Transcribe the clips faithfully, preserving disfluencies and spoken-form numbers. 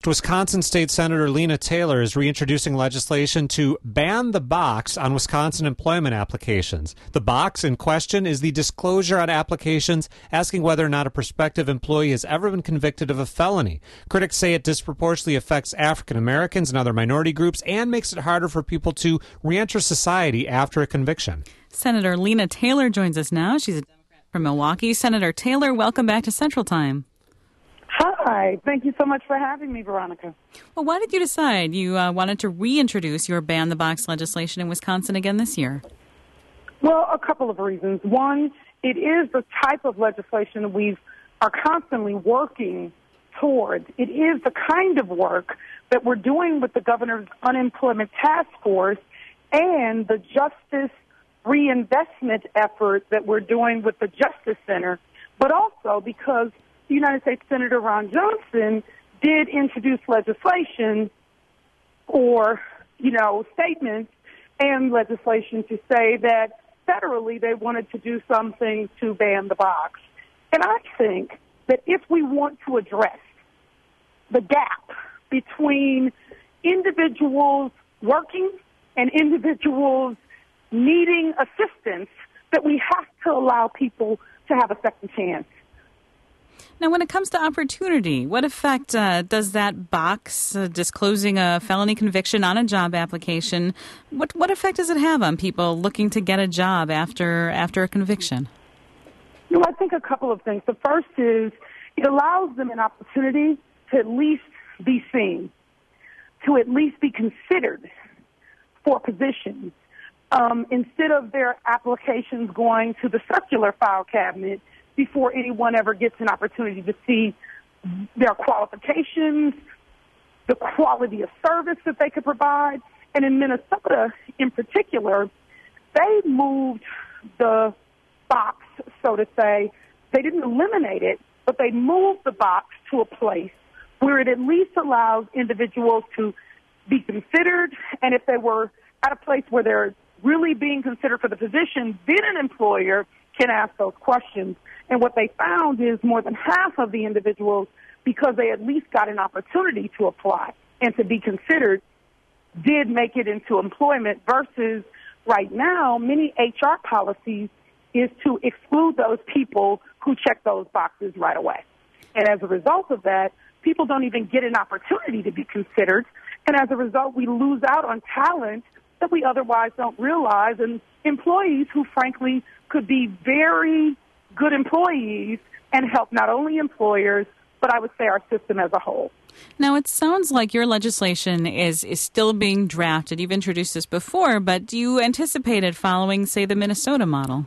Wisconsin State Senator Lena Taylor is reintroducing legislation to ban the box on Wisconsin employment applications. The box in question is the disclosure on applications asking whether or not a prospective employee has ever been convicted of a felony. Critics say it disproportionately affects African Americans and other minority groups and makes it harder for people to reenter society after a conviction. Senator Lena Taylor joins us now. She's a Democrat from Milwaukee. Senator Taylor, welcome back to Central Time. Hi. Thank you so much for having me, Veronica. Well, why did you decide you uh, wanted to reintroduce your ban the box legislation in Wisconsin again this year? Well, a couple of reasons. One, it is the type of legislation we are constantly working towards. It is the kind of work that we're doing with the governor's unemployment task force and the justice reinvestment effort that we're doing with the Justice Center, but also because United States Senator Ron Johnson did introduce legislation or, you know, statements and legislation to say that federally they wanted to do something to ban the box. And I think that if we want to address the gap between individuals working and individuals needing assistance, that we have to allow people to have a second chance. Now, when it comes to opportunity, what effect uh, does that box uh, disclosing a felony conviction on a job application, what what effect does it have on people looking to get a job after after a conviction? You know, I think a couple of things. The first is it allows them an opportunity to at least be seen, to at least be considered for positions. Um, instead of their applications going to the circular file cabinet before anyone ever gets an opportunity to see their qualifications, the quality of service that they could provide. And in Minnesota, in particular, they moved the box, so to say. They didn't eliminate it, but they moved the box to a place where it at least allows individuals to be considered, and if they were at a place where they're really being considered for the position, then an employer can ask those questions. And what they found is more than half of the individuals, because they at least got an opportunity to apply and to be considered, did make it into employment versus right now, many H R policies is to exclude those people who check those boxes right away. And as a result of that, people don't even get an opportunity to be considered. And as a result, we lose out on talent that we otherwise don't realize, and employees who, frankly, could be very good employees and help not only employers, but I would say our system as a whole. Now, it sounds like your legislation is, is still being drafted. You've introduced this before, but do you anticipate it following, say, the Minnesota model?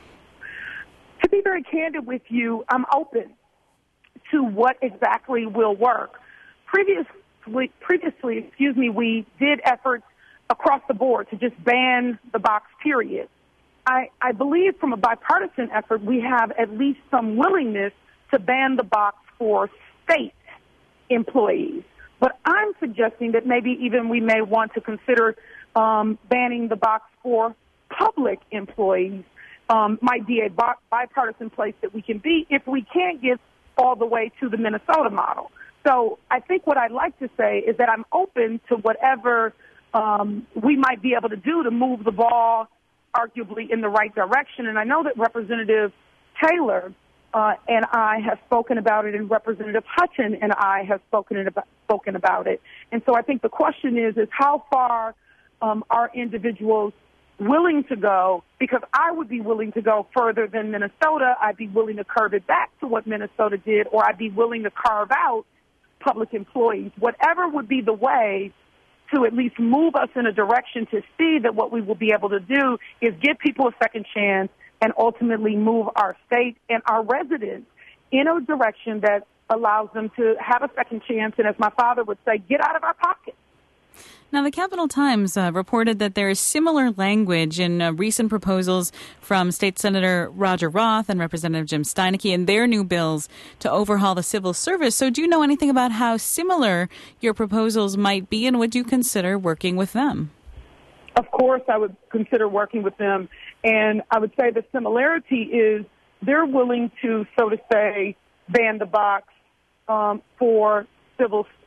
To be very candid with you, I'm open to what exactly will work. Previously, previously, excuse me, we did efforts across the board to just ban the box, period. I, I believe from a bipartisan effort, we have at least some willingness to ban the box for state employees. But I'm suggesting that maybe even we may want to consider um, banning the box for public employees. Um, might be a bi- bipartisan place that we can be if we can't get all the way to the Minnesota model. So I think what I'd like to say is that I'm open to whatever um, we might be able to do to move the ball arguably in the right direction. And I know that Representative Taylor uh, and I have spoken about it, and Representative Hutton and I have spoken, it about, spoken about it. And so I think the question is, is how far um, are individuals willing to go? Because I would be willing to go further than Minnesota. I'd be willing to curve it back to what Minnesota did, or I'd be willing to carve out public employees. Whatever would be the way to at least move us in a direction to see that what we will be able to do is give people a second chance and ultimately move our state and our residents in a direction that allows them to have a second chance, and as my father would say, get out of our pockets. Now, the Capital Times uh, reported that there is similar language in uh, recent proposals from State Senator Roger Roth and Representative Jim Steineke in their new bills to overhaul the civil service. So do you know anything about how similar your proposals might be, and would you consider working with them? Of course, I would consider working with them. And I would say the similarity is they're willing to, so to say, ban the box um, for civil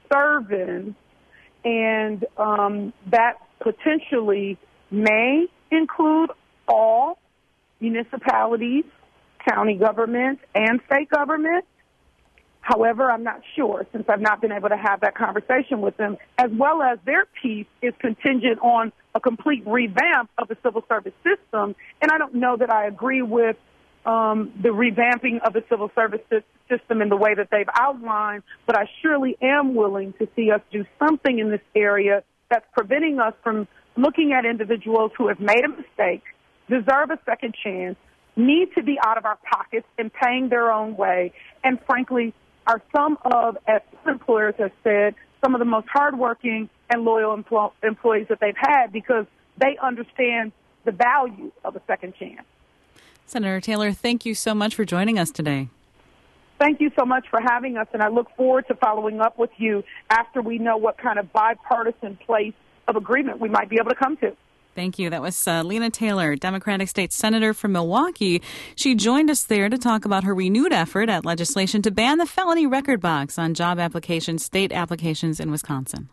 Service, and um, that potentially may include all municipalities, county governments, and state governments. However, I'm not sure, since I've not been able to have that conversation with them, as well as their piece is contingent on a complete revamp of the civil service system. And I don't know that I agree with um, the revamping of the civil service system in the way that they've outlined, but I surely am willing to see us do something in this area that's preventing us from looking at individuals who have made a mistake, deserve a second chance, need to be out of our pockets and paying their own way, and frankly, are some of, as some employers have said, some of the most hardworking and loyal empl- employees that they've had because they understand the value of a second chance. Senator Taylor, thank you so much for joining us today. Thank you so much for having us, and I look forward to following up with you after we know what kind of bipartisan place of agreement we might be able to come to. Thank you. That was uh, Lena Taylor, Democratic State Senator from Milwaukee. She joined us there to talk about her renewed effort at legislation to ban the felony record box on job applications, state applications in Wisconsin.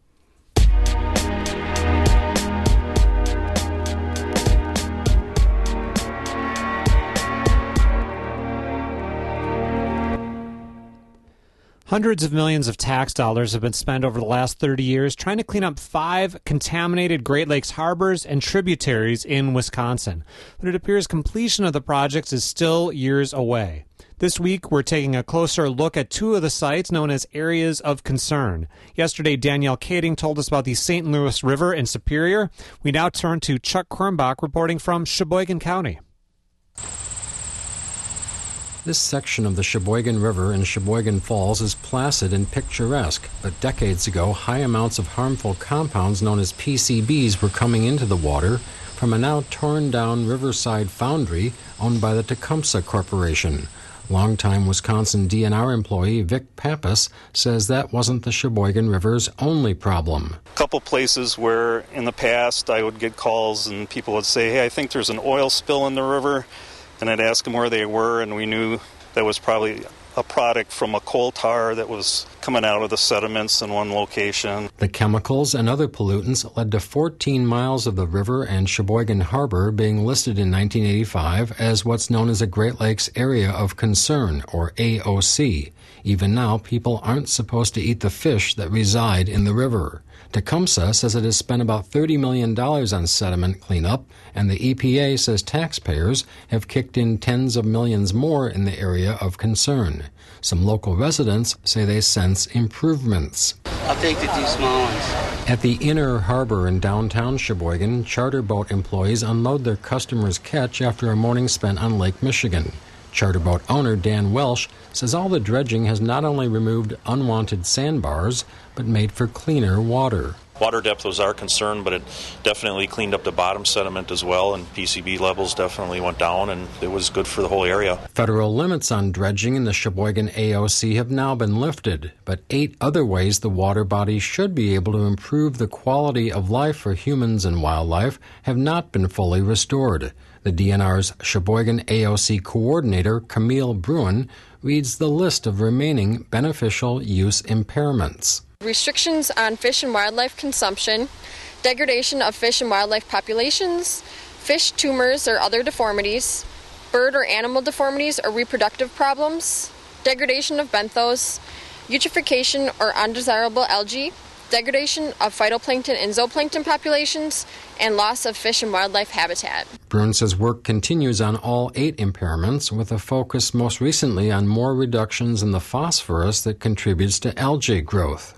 Hundreds of millions of tax dollars have been spent over the last thirty years trying to clean up five contaminated Great Lakes harbors and tributaries in Wisconsin. But it appears completion of the projects is still years away. This week, we're taking a closer look at two of the sites known as areas of concern. Yesterday, Danielle Kading told us about the Saint Louis River in Superior. We now turn to Chuck Krumbach reporting from Sheboygan County. This section of the Sheboygan River in Sheboygan Falls is placid and picturesque, but decades ago, high amounts of harmful compounds known as P C Bs were coming into the water from a now torn-down riverside foundry owned by the Tecumseh Corporation. Longtime Wisconsin D N R employee Vic Pappas says that wasn't the Sheboygan River's only problem. A couple places where in the past I would get calls and people would say, hey, I think there's an oil spill in the river. And I'd ask them where they were, and we knew that was probably a product from a coal tar that was coming out of the sediments in one location. The chemicals and other pollutants led to fourteen miles of the river and Sheboygan Harbor being listed in nineteen eighty-five as what's known as a Great Lakes Area of Concern, or A O C. Even now, people aren't supposed to eat the fish that reside in the river. Tecumseh says it has spent about thirty million dollars on sediment cleanup, and the E P A says taxpayers have kicked in tens of millions more in the area of concern. Some local residents say they sense improvements. I'll take the two small ones. At the Inner Harbor in downtown Sheboygan, charter boat employees unload their customers' catch after a morning spent on Lake Michigan. Charter boat owner Dan Welsh says all the dredging has not only removed unwanted sandbars, but made for cleaner water. Water depth was our concern, but it definitely cleaned up the bottom sediment as well, and P C B levels definitely went down, and it was good for the whole area. Federal limits on dredging in the Sheboygan A O C have now been lifted, but eight other ways the water body should be able to improve the quality of life for humans and wildlife have not been fully restored. The D N R's Sheboygan A O C coordinator, Camille Bruin, reads the list of remaining beneficial use impairments. Restrictions on fish and wildlife consumption, degradation of fish and wildlife populations, fish tumors or other deformities, bird or animal deformities or reproductive problems, degradation of benthos, eutrophication or undesirable algae, degradation of phytoplankton and zooplankton populations, and loss of fish and wildlife habitat. Bruin says work continues on all eight impairments, with a focus most recently on more reductions in the phosphorus that contributes to algae growth.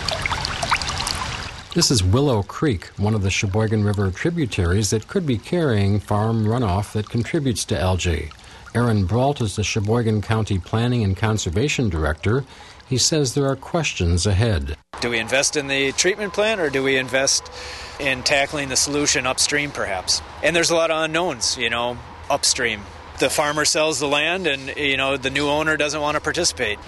This is Willow Creek, one of the Sheboygan River tributaries that could be carrying farm runoff that contributes to algae. Aaron Brault is the Sheboygan County Planning and Conservation Director. He says there are questions ahead. Do we invest in the treatment plant, or do we invest in tackling the solution upstream, perhaps? And there's a lot of unknowns, you know, upstream. The farmer sells the land, and, you know, the new owner doesn't want to participate.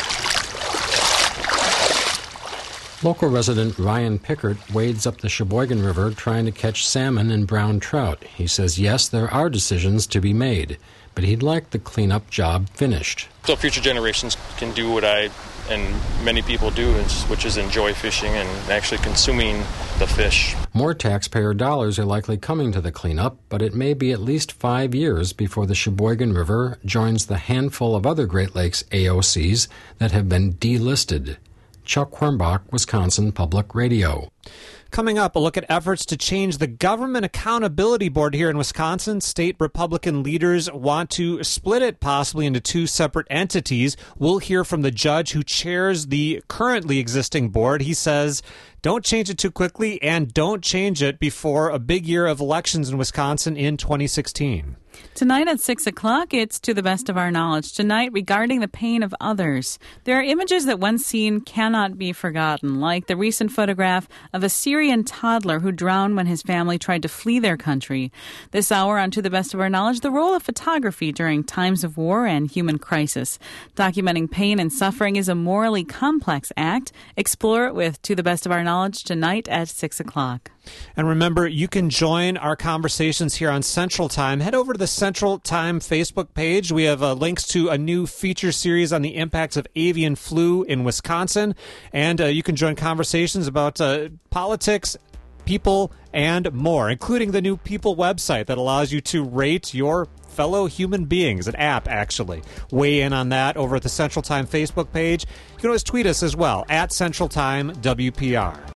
Local resident Ryan Pickert wades up the Sheboygan River trying to catch salmon and brown trout. He says, yes, there are decisions to be made, but he'd like the cleanup job finished. So future generations can do what I and many people do, which is enjoy fishing and actually consuming the fish. More taxpayer dollars are likely coming to the cleanup, but it may be at least five years before the Sheboygan River joins the handful of other Great Lakes A O Cs that have been delisted. Chuck Hornbach, Wisconsin Public Radio. Coming up, a look at efforts to change the Government Accountability Board here in Wisconsin. State Republican leaders want to split it possibly into two separate entities. We'll hear from the judge who chairs the currently existing board. He says, don't change it too quickly and don't change it before a big year of elections in Wisconsin in twenty sixteen. Tonight at six o'clock, it's To the Best of Our Knowledge. Tonight, regarding the pain of others. There are images that once seen cannot be forgotten, like the recent photograph of a Syrian toddler who drowned when his family tried to flee their country. This hour on To the Best of Our Knowledge, the role of photography during times of war and human crisis. Documenting pain and suffering is a morally complex act. Explore it with To the Best of Our Knowledge tonight at six o'clock. And remember, you can join our conversations here on Central Time. Head over to the Central Time Facebook page. We have uh, links to a new feature series on the impacts of avian flu in Wisconsin. And uh, you can join conversations about uh, politics, people, and more, including the new People website that allows you to rate your fellow human beings, an app, actually. Weigh in on that over at the Central Time Facebook page. You can always tweet us as well, at Central Time W P R.